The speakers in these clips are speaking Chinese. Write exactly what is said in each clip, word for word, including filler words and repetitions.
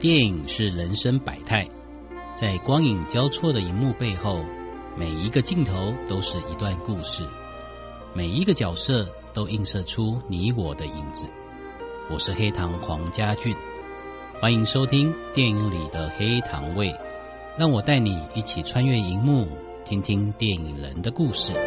电影是人生百态，在光影交错的荧幕背后，每一个镜头都是一段故事，每一个角色都映射出你我的影子。我是黑糖黄家俊，欢迎收听电影里的黑糖味，让我带你一起穿越荧幕，听听电影人的故事。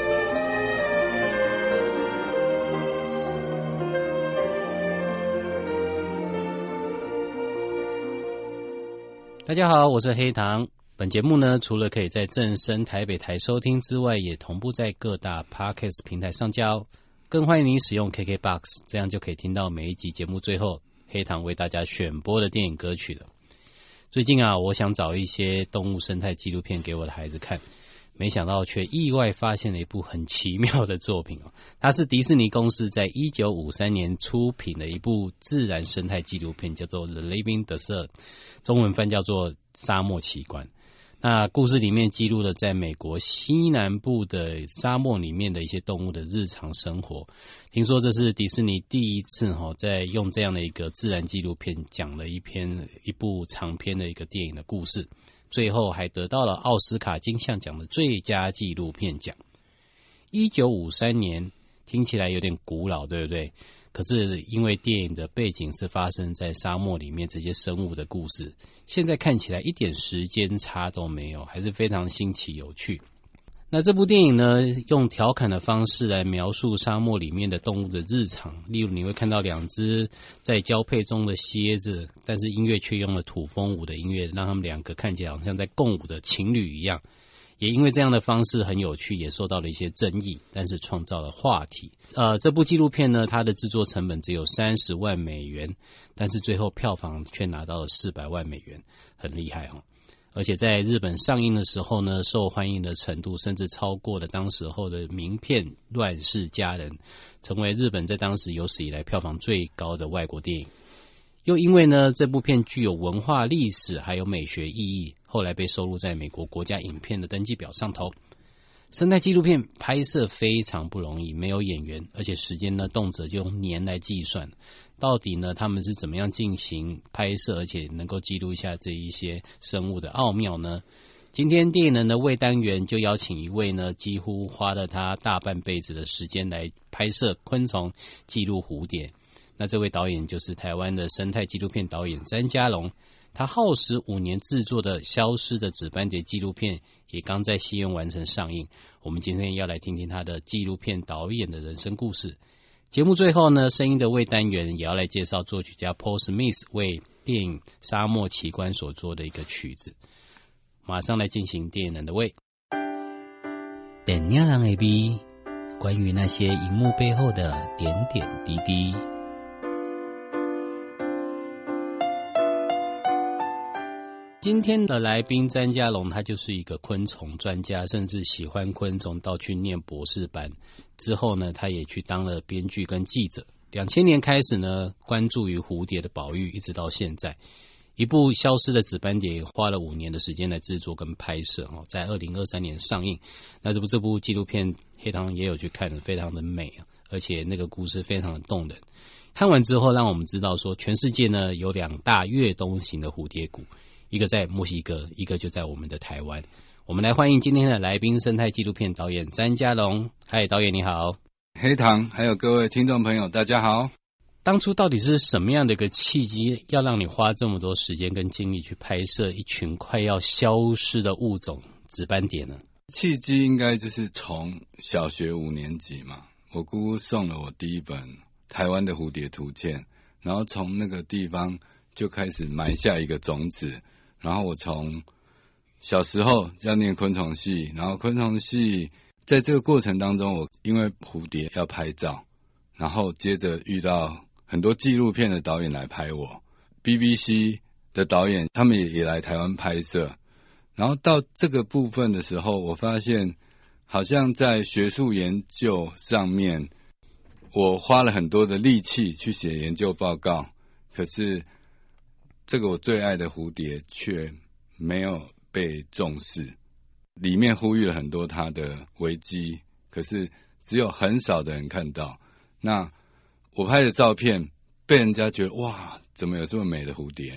大家好，我是黑糖。本节目呢，除了可以在正声台北台收听之外，也同步在各大 Podcast 平台上架哦。更欢迎您使用 K K B O X， 这样就可以听到每一集节目最后黑糖为大家选播的电影歌曲了。最近啊，我想找一些动物生态纪录片给我的孩子看，没想到却意外发现了一部很奇妙的作品哦。它是迪士尼公司在一九五三年出品的一部自然生态纪录片，叫做《The Living Desert》，中文翻叫做《沙漠奇观》。那故事里面记录了在美国西南部的沙漠里面的一些动物的日常生活。听说这是迪士尼第一次在用这样的一个自然纪录片讲了一篇一部长篇的一个电影的故事，最后还得到了奥斯卡金像奖的最佳纪录片奖。一九五三年听起来有点古老，对不对？可是因为电影的背景是发生在沙漠里面这些生物的故事，现在看起来一点时间差都没有，还是非常新奇有趣。那这部电影呢，用调侃的方式来描述沙漠里面的动物的日常，例如你会看到两只在交配中的蝎子，但是音乐却用了土风舞的音乐，让他们两个看起来好像在共舞的情侣一样。也因为这样的方式很有趣，也受到了一些争议，但是创造了话题。呃，这部纪录片呢，它的制作成本只有三十万美元，但是最后票房却拿到了四百万美元，很厉害哦。而且在日本上映的时候呢，受欢迎的程度甚至超过了当时候的名片《乱世佳人》，成为日本在当时有史以来票房最高的外国电影。又因为呢，这部片具有文化历史还有美学意义，后来被收录在美国国家影片的登记表上头。生态纪录片拍摄非常不容易，没有演员，而且时间呢动辄就用年来计算。到底呢他们是怎么样进行拍摄，而且能够记录一下这一些生物的奥妙呢？今天电影人的魏单元就邀请一位呢几乎花了他大半辈子的时间来拍摄昆虫，记录蝴蝶。那这位导演就是台湾的生态纪录片导演詹家龙，他耗时五年制作的《消失的紫斑蝶》纪录片也刚在戏院完成上映。我们今天要来听听他的纪录片导演的人生故事。节目最后呢，声音的魏单元也要来介绍作曲家 Paul Smith 为电影《沙漠奇观》所做的一个曲子。马上来进行电影人的味。电影人的味，关于那些荧幕背后的点点滴滴。今天的来宾詹家龙，他就是一个昆虫专家，甚至喜欢昆虫到去念博士班。之后呢，他也去当了编剧跟记者。两千年开始呢，关注于蝴蝶的保育，一直到现在。一部《消失的紫斑蝶》花了五年的时间来制作跟拍摄，在二零二三年上映。那这部这部纪录片，黑糖也有去看，非常的美，而且那个故事非常的动人。看完之后，让我们知道说，全世界呢有两大越冬型的蝴蝶谷。一个在墨西哥，一个就在我们的台湾。我们来欢迎今天的来宾，生态纪录片导演詹家龙。嗨，导演你好。 黑糖还有各位听众朋友大家好。 当初到底是什么样的一个契机，要让你花这么多时间跟精力去拍摄一群快要消失的物种紫斑蝶呢？ 契机应该就是从小学五年级嘛，我姑姑送了我第一本台湾的蝴蝶图鉴，然后从那个地方就开始埋下一个种子。然后我从小时候要念昆虫系，然后昆虫系在这个过程当中，我因为蝴蝶要拍照，然后接着遇到很多纪录片的导演来拍我， B B C 的导演他们也也来台湾拍摄。然后到这个部分的时候，我发现好像在学术研究上面我花了很多的力气去写研究报告，可是这个我最爱的蝴蝶却没有被重视，里面呼吁了很多它的危机，可是只有很少的人看到。那我拍的照片被人家觉得哇，怎么有这么美的蝴蝶？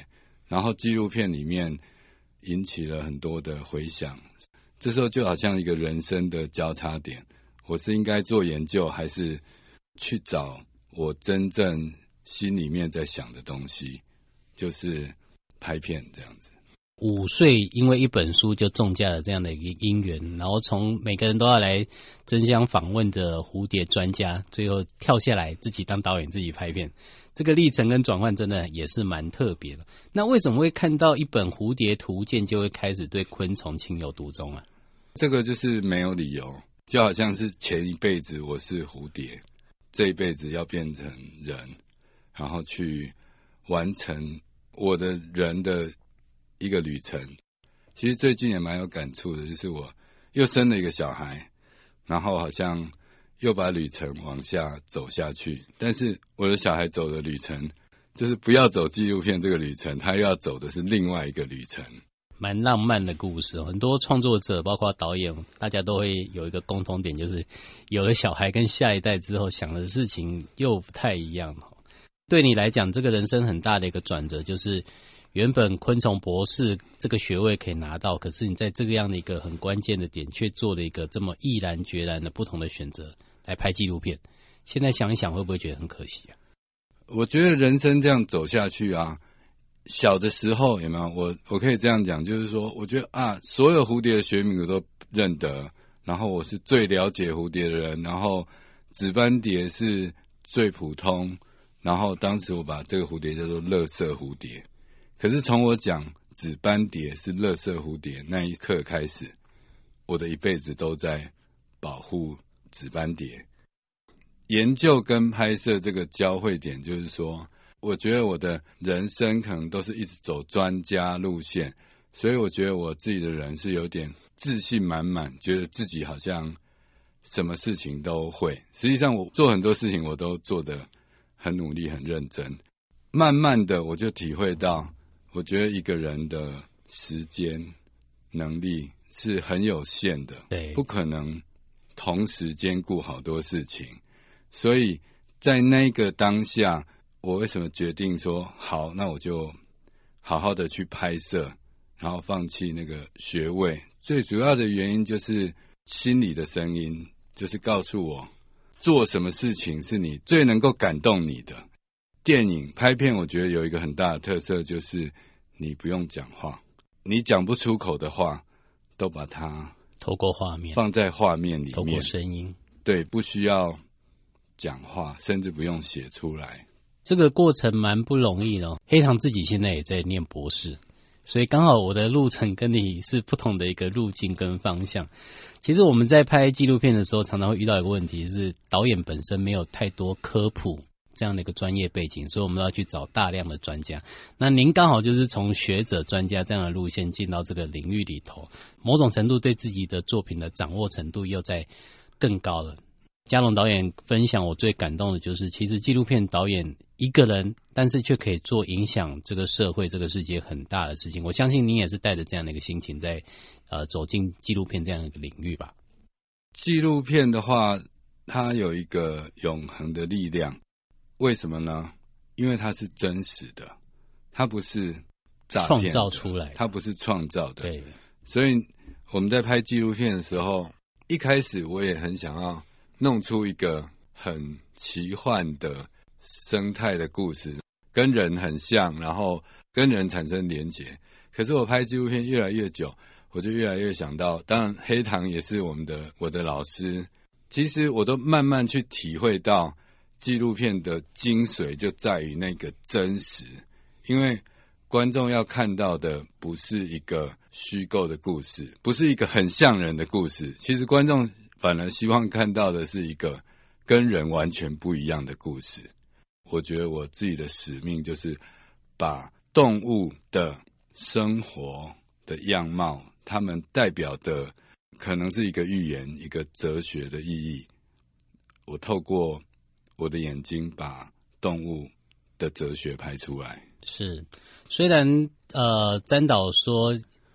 然后纪录片里面引起了很多的回响，这时候就好像一个人生的交叉点，我是应该做研究，还是去找我真正心里面在想的东西，就是拍片这样子。 五岁因为一本书就中价了这样的一个因缘，然后从每个人都要来争相访问的蝴蝶专家，最后跳下来自己当导演自己拍片，这个历程跟转换真的也是蛮特别的。那为什么会看到一本蝴蝶图鉴就会开始对昆虫情有独钟啊？ 这个就是没有理由，就好像是前一辈子我是蝴蝶，这一辈子要变成人，然后去完成我的人的一个旅程。其实最近也蛮有感触的，就是我又生了一个小孩，然后好像又把旅程往下走下去，但是我的小孩走的旅程就是不要走纪录片这个旅程，他又要走的是另外一个旅程。 蛮浪漫的故事，很多创作者包括导演大家都会有一个共同点，就是有了小孩跟下一代之后想的事情又不太一样。对你来讲，这个人生很大的一个转折，就是原本昆虫博士这个学位可以拿到，可是你在这个样的一个很关键的点却做了一个这么毅然决然的不同的选择来拍纪录片，现在想一想会不会觉得很可惜啊？ 我觉得人生这样走下去啊，小的时候有没有我我可以这样讲，就是说我觉得啊，所有蝴蝶的学名我都认得，然后我是最了解蝴蝶的人，然后紫斑蝶是最普通，然后当时我把这个蝴蝶叫做垃圾蝴蝶。可是从我讲紫斑蝶是垃圾蝴蝶那一刻开始，我的一辈子都在保护紫斑蝶。研究跟拍摄这个交汇点，就是说我觉得我的人生可能都是一直走专家路线，所以我觉得我自己的人是有点自信满满，觉得自己好像什么事情都会。实际上我做很多事情我都做得很努力很认真，慢慢的我就体会到，我觉得一个人的时间能力是很有限的， 对， 不可能同时兼顾好多事情。所以在那个当下，我为什么决定说好，那我就好好的去拍摄，然后放弃那个学位。最主要的原因就是心里的声音，就是告诉我做什么事情是你最能够感动你的。电影拍片我觉得有一个很大的特色，就是你不用讲话，你讲不出口的话都把它透过画面放在画面里面， 透过声音， 对，不需要讲话，甚至不用写出来。 这个过程蛮不容易的哦。黑糖自己现在也在念博士，所以刚好我的路程跟你是不同的一个路径跟方向。其实我们在拍纪录片的时候，常常会遇到一个问题，是导演本身没有太多科普这样的一个专业背景，所以我们要去找大量的专家。那您刚好就是从学者专家这样的路线进到这个领域里头，某种程度对自己的作品的掌握程度又在更高了。嘉龙导演分享我最感动的就是，其实纪录片导演一个人，但是却可以做影响这个社会这个世界很大的事情。我相信您也是带着这样的一个心情在呃走进纪录片这样一个领域吧。 纪录片的话，它有一个永恒的力量，为什么呢？因为它是真实的，它不是诈骗的， 创造出来的， 它不是创造的。 对， 所以我们在拍纪录片的时候，一开始我也很想要弄出一个很奇幻的生态的故事，跟人很像，然后跟人产生连结。可是我拍纪录片越来越久，我就越来越想到，当然黑糖也是我们的我的老师，其实我都慢慢去体会到纪录片的精髓就在于那个真实。因为观众要看到的不是一个虚构的故事，不是一个很像人的故事，其实观众反而希望看到的是一个跟人完全不一样的故事。我觉得我自己的使命就是把动物的生活的样貌，它们代表的可能是一个寓言，一个哲学的意义，我透过我的眼睛把动物的哲学拍出来。 是，虽然呃詹导说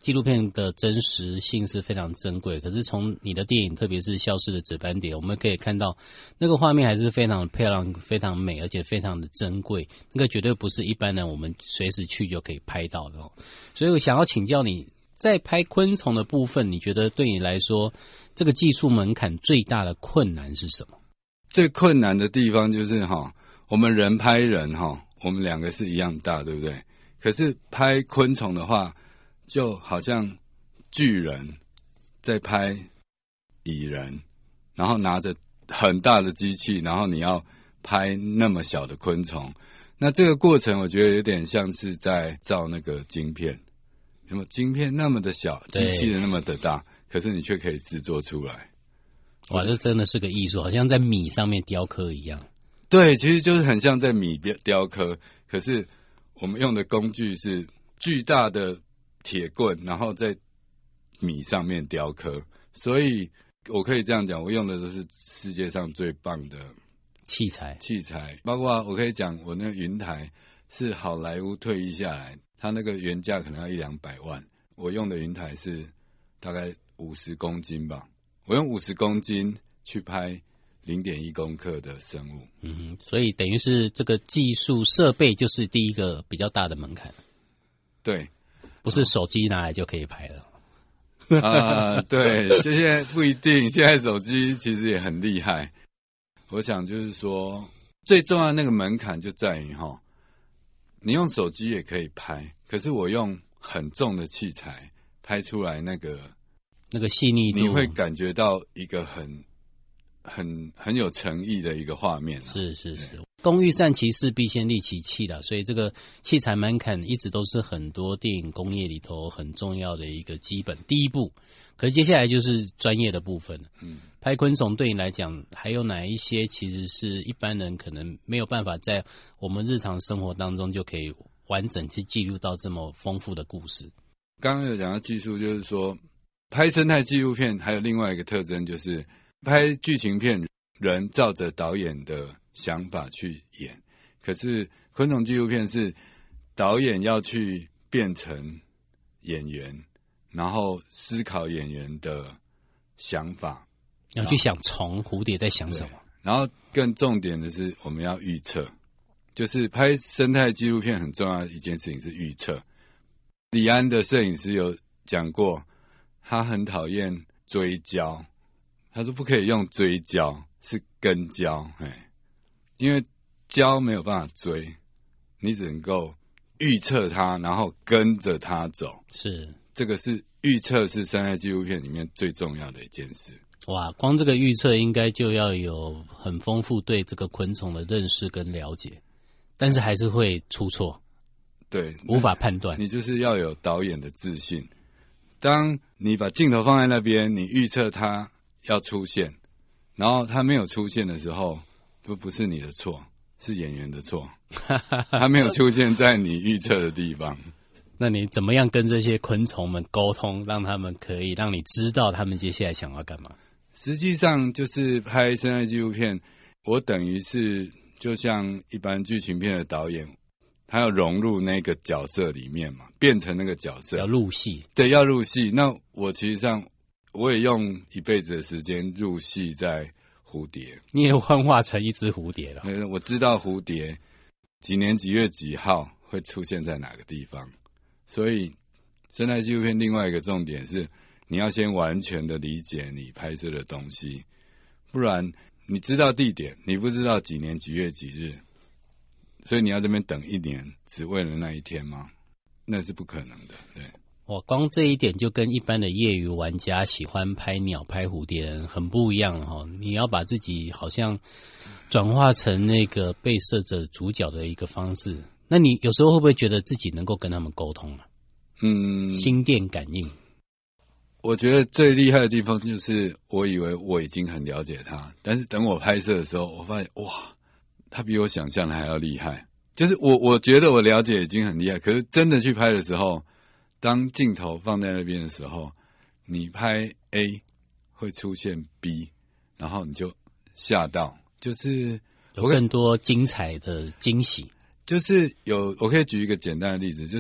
纪录片的真实性是非常珍贵，可是从你的电影，特别是《消失的纸斑蝶》，我们可以看到那个画面还是非常漂亮、非常美，而且非常的珍贵。那个绝对不是一般人我们随时去就可以拍到的哦。所以我想要请教你，在拍昆虫的部分，你觉得对你来说，这个技术门槛最大的困难是什么？ 最困难的地方就是哈，我们人拍人哈，我们两个是一样大，对不对？可是拍昆虫的话，就好像巨人在拍蚁人，然后拿着很大的机器，然后你要拍那么小的昆虫，那这个过程我觉得有点像是在造那个晶片，那么晶片那么的小，机器人那么的大，可是你却可以制作出来。 哇，这真的是个艺术，好像在米上面雕刻一样。 对，其实就是很像在米雕刻，可是我们用的工具是巨大的铁棍，然后在米上面雕刻，所以我可以这样讲，我用的都是世界上最棒的器材。 器材，包括我可以讲，我那个云台是好莱坞退役下来，它那个原价可能要一两百万，我用的云台是大概五十公斤吧，我用五十公斤去拍零点一公克的生物。 嗯，所以等于是这个技术设备就是第一个比较大的门槛。 对， 不是手机拿来就可以拍了。 啊、呃，对，现在不一定，现在手机其实也很厉害。我想就是说，最重要的那个门槛就在于哈，你用手机也可以拍，可是我用很重的器材拍出来那个那个细腻度， 你会感觉到一个很很很有诚意的一个画面、啊。 是是是，工欲善其事，必先利其器的，所以这个器材门槛一直都是很多电影工业里头很重要的一个基本第一步。可是接下来就是专业的部分。嗯，拍昆虫对你来讲，还有哪一些其实是一般人可能没有办法在我们日常生活当中就可以完整去记录到这么丰富的故事？ 刚刚有讲到技术，就是说拍生态纪录片还有另外一个特征，就是拍剧情片，人照着导演的想法去演，可是昆虫纪录片是导演要去变成演员，然后思考演员的想法， 要去想虫蝴蝶在想什么。 然后更重点的是我们要预测，就是拍生态纪录片很重要的一件事情是预测。李安的摄影师有讲过，他很讨厌追焦，他说不可以用追焦，是跟焦，哎，因为焦没有办法追，你只能够预测它，然后跟着它走。 是， 这个是预测是生态纪录片里面最重要的一件事。 哇，光这个预测应该就要有很丰富对这个昆虫的认识跟了解，但是还是会出错。 对， 无法判断。 你就是要有导演的自信。当你把镜头放在那边，你预测它要出现，然后它没有出现的时候，都不是你的错，是演员的错。它没有出现在你预测的地方。 那你怎么样跟这些昆虫们沟通，让他们可以让你知道他们接下来想要干嘛？ 实际上就是拍生态纪录片，我等于是就像一般剧情片的导演，他要融入那个角色里面嘛，变成那个角色， 要入戏。 对，要入戏。那我其实上我也用一辈子的时间入戏在蝴蝶。 你也幻化成一只蝴蝶了。 我知道蝴蝶几年几月几号会出现在哪个地方，所以生态纪录片另外一个重点是，你要先完全的理解你拍摄的东西，不然你知道地点，你不知道几年几月几日。所以你要这边等一年，只为了那一天吗？那是不可能的。对， 我光这一点就跟一般的业余玩家喜欢拍鸟、拍蝴蝶人很不一样哈。你要把自己好像转化成那个被摄者主角的一个方式。那你有时候会不会觉得自己能够跟他们沟通啊？ 嗯， 心电感应。 我觉得最厉害的地方就是，我以为我已经很了解他，但是等我拍摄的时候，我发现哇。他比我想象的还要厉害，就是我我觉得我了解已经很厉害，可是真的去拍的时候，当镜头放在那边的时候，你拍 A 会出现 B， 然后你就吓到，就是有更多精彩的惊喜。 就是有，我可以举一个简单的例子，就是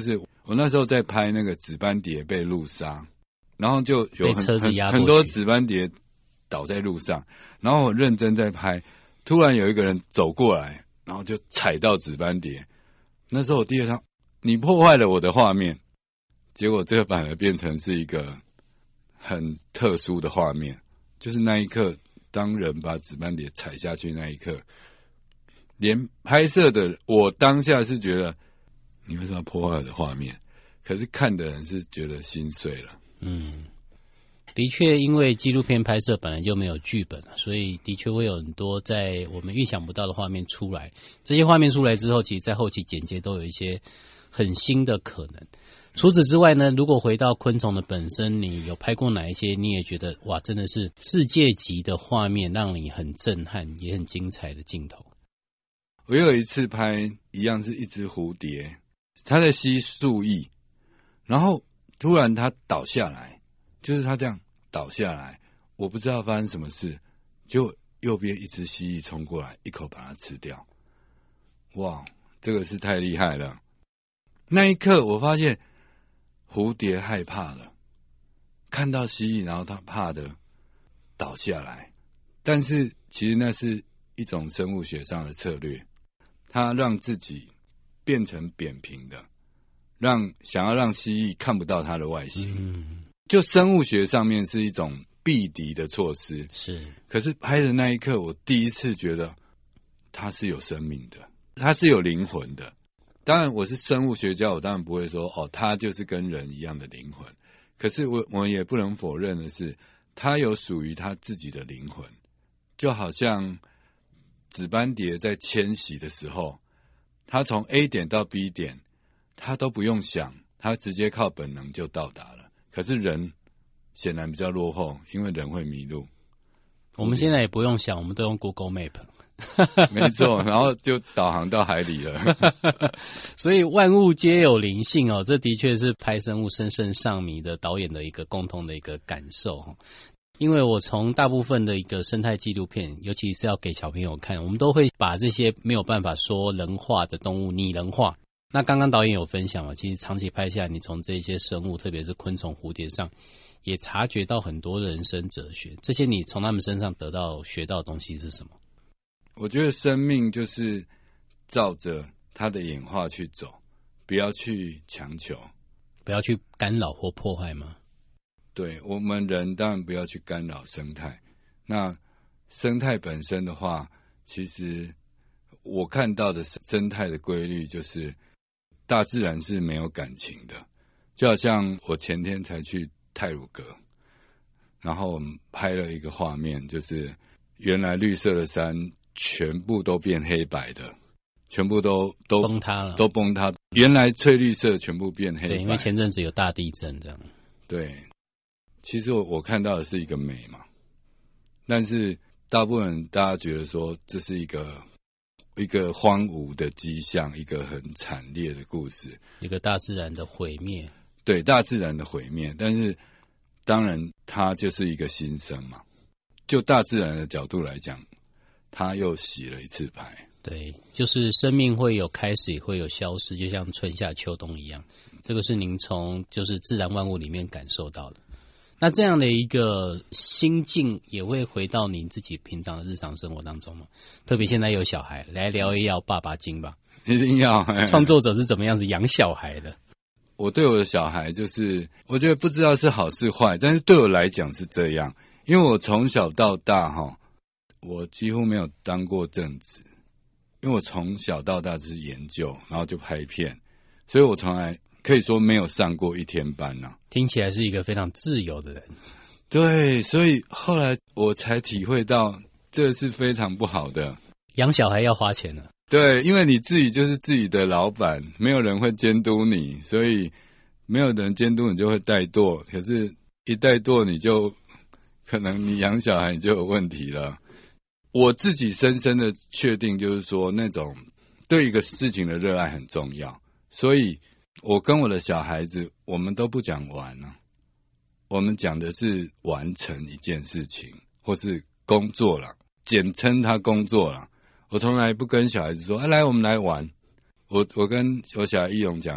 我那时候在拍那个紫斑蝶被路杀，然后就有很车子压很很多紫斑蝶倒在路上，然后我认真在拍，突然有一个人走过来，然后就踩到紫斑蝶。那时候我第二趟，你破坏了我的画面，结果这个反而变成是一个很特殊的画面，就是那一刻，当人把紫斑蝶踩下去那一刻，连拍摄的我当下是觉得你为什么要破坏我的画面？可是看的人是觉得心碎了。 嗯，的确，因为纪录片拍摄本来就没有剧本，所以的确会有很多在我们预想不到的画面出来。这些画面出来之后，其实在后期剪接都有一些很新的可能。除此之外呢，如果回到昆虫的本身，你有拍过哪一些你也觉得哇，真的是世界级的画面，让你很震撼也很精彩的镜头？ 我有一次拍一样是一只蝴蝶，它在吸树液，然后突然它倒下来，就是它这样倒下来，我不知道发生什么事，就右边一只蜥蜴冲过来，一口把它吃掉。哇，这个是太厉害了！那一刻我发现蝴蝶害怕了，看到蜥蜴，然后它怕的倒下来。但是其实那是一种生物学上的策略，它让自己变成扁平的，让想要让蜥蜴看不到它的外形。嗯，就生物学上面是一种避敌的措施。 是， 可是拍的那一刻，我第一次觉得它是有生命的，它是有灵魂的。当然我是生物学家，我当然不会说哦，它就是跟人一样的灵魂。可是我我也不能否认的是，它有属于它自己的灵魂。就好像紫斑蝶在迁徙的时候，它从 A 点到 B 点，它都不用想，它直接靠本能就到达了。可是人显然比较落后，因为人会迷路。 我们现在也不用想，我们都用 Google Map。 没错，然后就导航到海里了。 所以万物皆有灵性哦，这的确是拍生物深深上迷的导演的一个共同的一个感受。因为我从大部分的一个生态纪录片，尤其是要给小朋友看，我们都会把这些没有办法说人话的动物拟人化。那刚刚导演有分享了，其实长期拍下来，你从这些生物，特别是昆虫、蝴蝶上，也察觉到很多人生哲学。这些你从他们身上得到学到的东西是什么？ 我觉得生命就是照着它的演化去走，不要去强求， 不要去干扰或破坏吗？ 对，我们人当然不要去干扰生态。那生态本身的话，其实我看到的生态的规律就是大自然是没有感情的。就好像我前天才去太鲁阁，然后我们拍了一个画面，就是原来绿色的山全部都变黑白的，全部都都崩塌了， 都崩塌。原来翠绿色全部变黑白， 对，因为前阵子有大地震这样。 对，其实我我看到的是一个美嘛，但是大部分人大家觉得说这是一个一个荒芜的迹象，一个很惨烈的故事， 一个大自然的毁灭。 对，大自然的毁灭，但是当然它就是一个新生嘛。就大自然的角度来讲，他又洗了一次牌。 对，就是生命会有开始，也会有消失，就像春夏秋冬一样。这个是您从就是自然万物里面感受到的。那这样的一个心境也会回到您自己平常的日常生活当中吗？特别现在有小孩，来聊一聊爸爸经吧。 一定要。 创作者是怎么样子养小孩的？ 我对我的小孩就是，我觉得不知道是好是坏，但是对我来讲是这样。因为我从小到大哈，我几乎没有当过正职，因为我从小到大就是研究，然后就拍片，所以我从来可以说没有上过一天班啊。 听起来是一个非常自由的人。 对，所以后来我才体会到这是非常不好的。 养小孩要花钱了。 对，因为你自己就是自己的老板，没有人会监督你，所以没有人监督你就会怠惰，可是一怠惰你就可能你养小孩你就有问题了。我自己深深的确定就是说，那种对一个事情的热爱很重要，所以我跟我的小孩子我们都不讲玩啊，我们讲的是完成一件事情或是工作了，简称他工作了。我从来不跟小孩子说、啊、来我们来玩，我我跟我小孩一勇讲说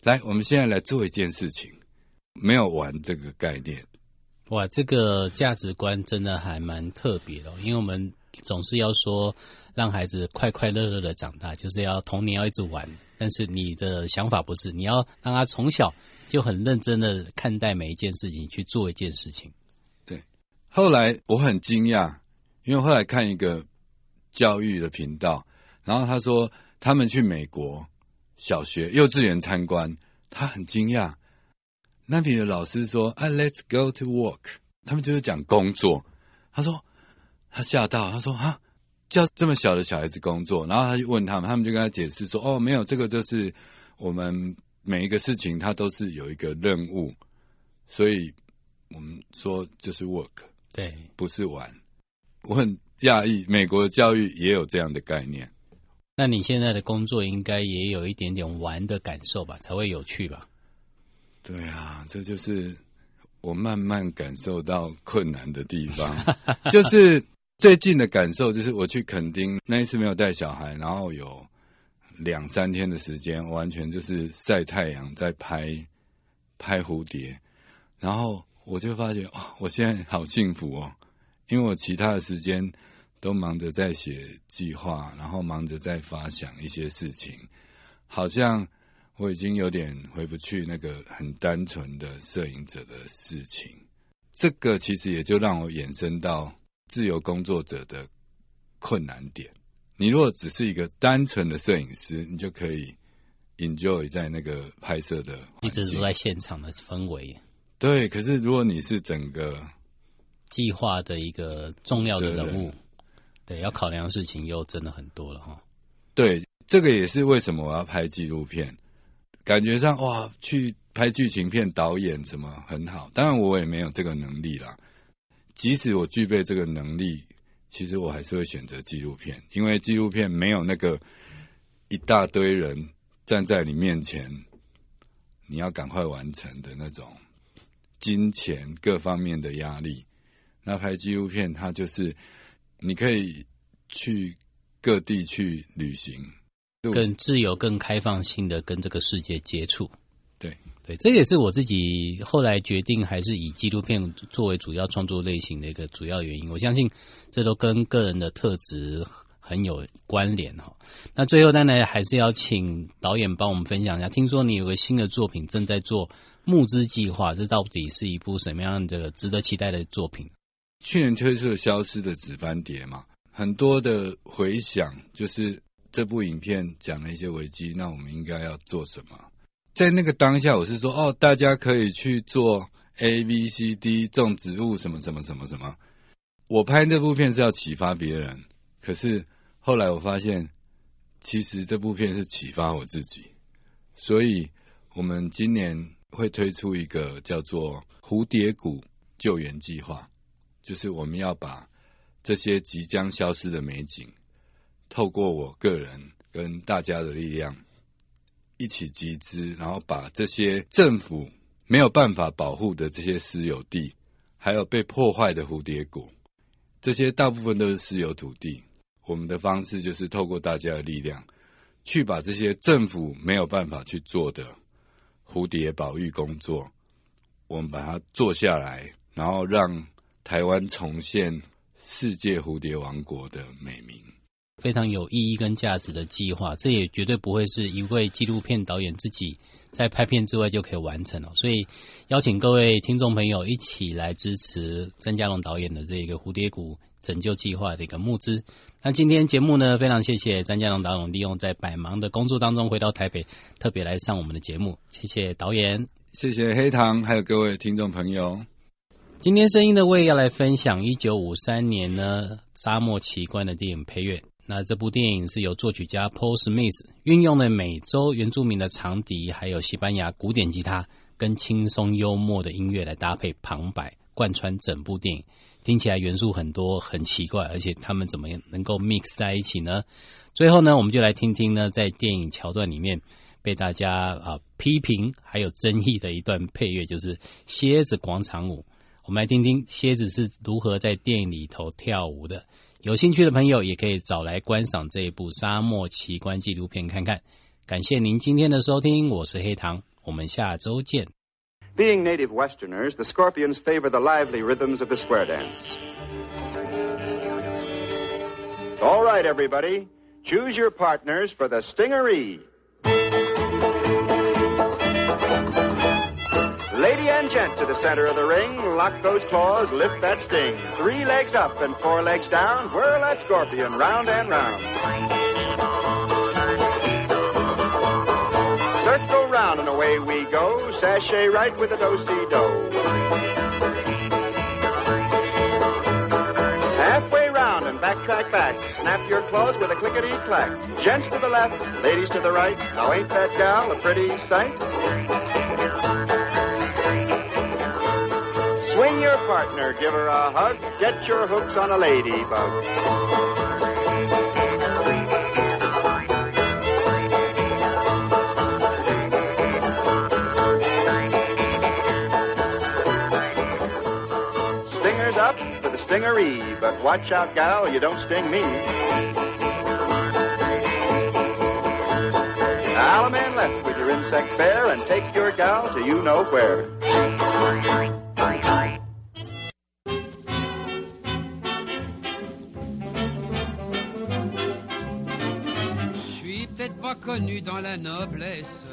来，我们现在来做一件事情，没有玩这个概念。 哇，这个价值观真的还蛮特别的、哦，因为我们总是要说让孩子快快乐乐的长大，就是要童年要一直玩。但是你的想法不是，你要让他从小就很认真的看待每一件事情，去做一件事情。 对，后来我很惊讶，因为后来看一个教育的频道，然后他说他们去美国小学、幼稚园参观，他很惊讶。那边的老师说：“啊 ，Let's go to work。”他们就是讲工作。他说他吓到，他说啊，教这么小的小孩子工作，然后他就问他们，他们就跟他解释说：“哦，没有，这个就是我们每一个事情它都是有一个任务，所以我们说就是 work， 对， 不是玩。”我很讶异，美国的教育也有这样的概念。 那你现在的工作应该也有一点点玩的感受吧，才会有趣吧？ 对啊，这就是我慢慢感受到困难的地方。就是最近的感受，就是我去垦丁那一次没有带小孩，然后有两三天的时间，完全就是晒太阳在拍拍蝴蝶，然后我就发觉哇，我现在好幸福哦，因为我其他的时间都忙着在写计划，然后忙着在发想一些事情，好像我已经有点回不去那个很单纯的摄影者的事情。这个其实也就让我衍生到自由工作者的困难点。你如果只是一个单纯的摄影师，你就可以 enjoy 在那个拍摄的环境， 一直都在现场的氛围。 对，可是如果你是整个计划的一个重要的人物，对，要考量的事情又真的很多了哈。 对，这个也是为什么我要拍纪录片。感觉上哇，去拍剧情片导演什么很好，当然我也没有这个能力啦。即使我具备这个能力，其实我还是会选择纪录片，因为纪录片没有那个一大堆人站在你面前，你要赶快完成的那种金钱各方面的压力。那拍纪录片它就是你可以去各地去旅行， 更自由、更开放性的跟这个世界接触。 对对，这也是我自己后来决定还是以纪录片作为主要创作类型的一个主要原因。我相信这都跟个人的特质很有关联哈。那最后当然还是要请导演帮我们分享一下，听说你有个新的作品正在做募资计划，这到底是一部什么样的值得期待的作品？ 去年推出的《消失的纸斑蝶》嘛，很多的回响就是这部影片讲了一些危机，那我们应该要做什么？在那个当下，我是说，哦，大家可以去做 A B C D 种植物什么什么什么什么。我拍这部片是要启发别人，可是后来我发现，其实这部片是启发我自己。所以我们今年会推出一个叫做蝴蝶谷救援计划，就是我们要把这些即将消失的美景，透过我个人跟大家的力量一起集资，然后把这些政府没有办法保护的这些私有地，还有被破坏的蝴蝶谷，这些大部分都是私有土地，我们的方式就是透过大家的力量，去把这些政府没有办法去做的蝴蝶保育工作，我们把它做下来，然后让台湾重现世界蝴蝶王国的美名。 非常有意义跟价值的计划，这也绝对不会是一位纪录片导演自己在拍片之外就可以完成哦。所以邀请各位听众朋友一起来支持詹家龙导演的这个蝴蝶谷拯救计划的一个募资。那今天节目呢，非常谢谢詹家龙导演利用在百忙的工作当中回到台北，特别来上我们的节目，谢谢导演， 谢谢黑糖，还有各位听众朋友。 今天声音的味要来分享一九五三年呢沙漠奇观的电影配乐。那这部电影是由作曲家 Paul Smith 运用了美洲原住民的长笛，还有西班牙古典吉他跟轻松幽默的音乐来搭配旁白，贯穿整部电影。听起来元素很多，很奇怪，而且他们怎么能够 mix 在一起呢？最后呢，我们就来听听呢，在电影桥段里面被大家啊批评还有争议的一段配乐，就是蝎子广场舞。我们来听听蝎子是如何在电影里头跳舞的。有兴趣的朋友也可以找来观赏这一部沙漠奇观纪录片看看。感谢您今天的收听，我是黑糖， 我们下周见。 Being native Westerners, the Scorpions favor the lively rhythms of the square dance. All right, everybody, choose your partners for the Stingaree. Lady and gent to the center of the ring, lock those claws, lift that sting. Three legs up and four legs down, whirl that scorpion round and round. Circle round and away we go, sashay right with a do-si-do. Halfway round and backtrack back, snap your claws with a clickety-clack. Gents to the left, ladies to the right, now ain't that gal a pretty sight? Swing your partner, give her a hug, get your hooks on a ladybug. Stingers up for the Stingaree, but watch out, gal, you don't sting me. Now a man left with your insect fair and take your gal to you know where. Peut-être pas connu dans la noblesse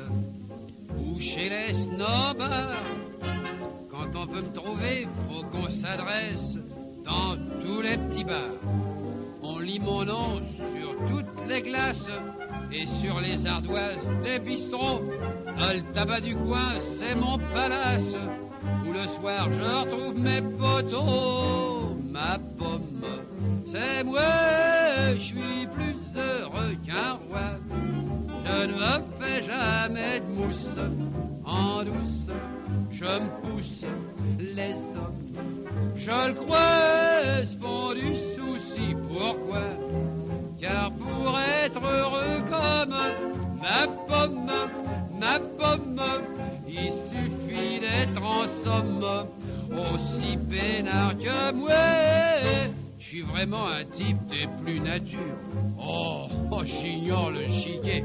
ou chez les snobs. Quand on veut me trouver, faut qu'on s'adresse dans tous les petits bars. On lit mon nom sur toutes les glaces et sur les ardoises des bistrots. Le tabac du coin, c'est mon palace où le soir je retrouve mes potos. Ma pomme, c'est moi, je suis plus heureux qu'un roi. Je ne me fais jamais de mousse en douce, je me pousse les hommes. Je le crois, se font du souci, pourquoi? Car pour être heureux comme ma pomme, ma pomme, il suffit d'être en somme aussi peinard que moi. Je suis vraiment un type des plus nature. Oh, oh j'ignore le chiquet.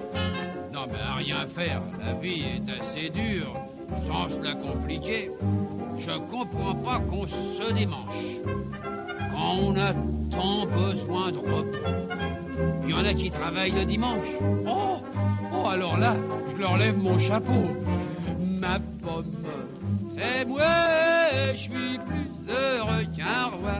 Non mais à rien faire, la vie est assez dure, sans se la compliquer. Je comprends pas qu'on se démanche quand on a tant besoin de repos. Il y en a qui travaillent le dimanche. Oh, oh alors là, je leur lève mon chapeau. Ma pomme, c'est moi, je suis plus heureux qu'un roi.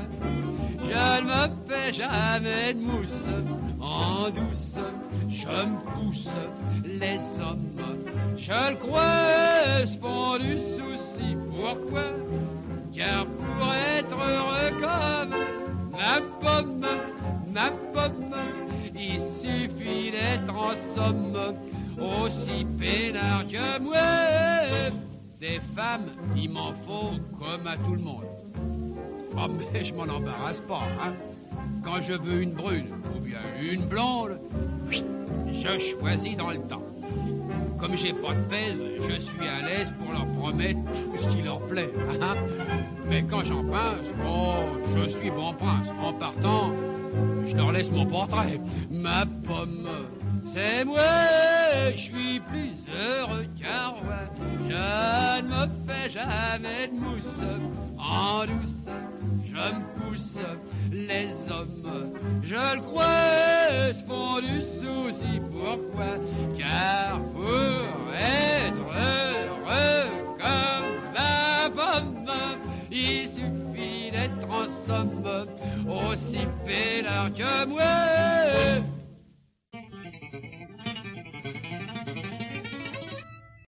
Je ne me fais jamais de mousse en douce, je me pousse les hommes. Je le crois, se font du souci, pourquoi? Car pour être heureux comme ma pomme, ma pomme, il suffit d'être en somme aussi peinard que moi. Des femmes, il m'en faut comme à tout le monde. Oh mais je m'en embarrasse pas, hein. Quand je veux une brune ou bien une blonde, je choisis dans le temps. Comme j'ai pas de pèse, je suis à l'aise pour leur promettre tout ce qui leur plaît, hein. Mais quand j'en pince, oh, je suis bon prince. En partant, je leur laisse mon portrait. Ma pomme, c'est moi, je suis plus heureux qu'un roi. Je ne me fais jamais de mousse en douce, je me pousse les hommes. Je le crois, se font du souci, pourquoi? Car pour être heureux comme la pomme, il suffit d'être en somme aussi peinard que moi.